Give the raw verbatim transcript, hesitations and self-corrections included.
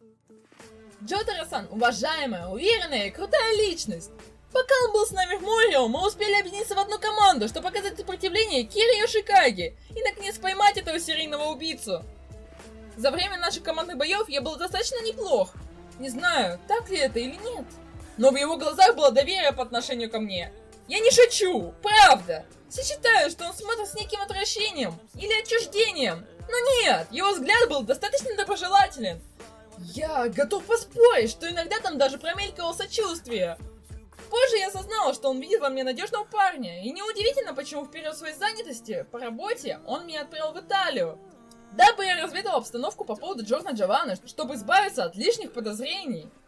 Джотаро-сан, уважаемая, уверенная и крутая личность. Пока он был с нами в Морио, мы успели объединиться в одну команду, чтобы показать сопротивление Кири Йошикаги и наконец поймать этого серийного убийцу. За время наших командных боев я был достаточно неплох. Не знаю, так ли это или нет. Но в его глазах было доверие по отношению ко мне. Я не шучу, правда. Все считают, что он смотрит с неким отвращением или отчуждением. Но нет, его взгляд был достаточно доброжелателен. Я готов поспорить, что иногда там даже промелькивало сочувствие. Позже я осознала, что он видит во мне надежного парня. И неудивительно, почему в период своей занятости по работе он меня отправил в Италию. Дабы я разведала обстановку по поводу Джорна Джованны, чтобы избавиться от лишних подозрений.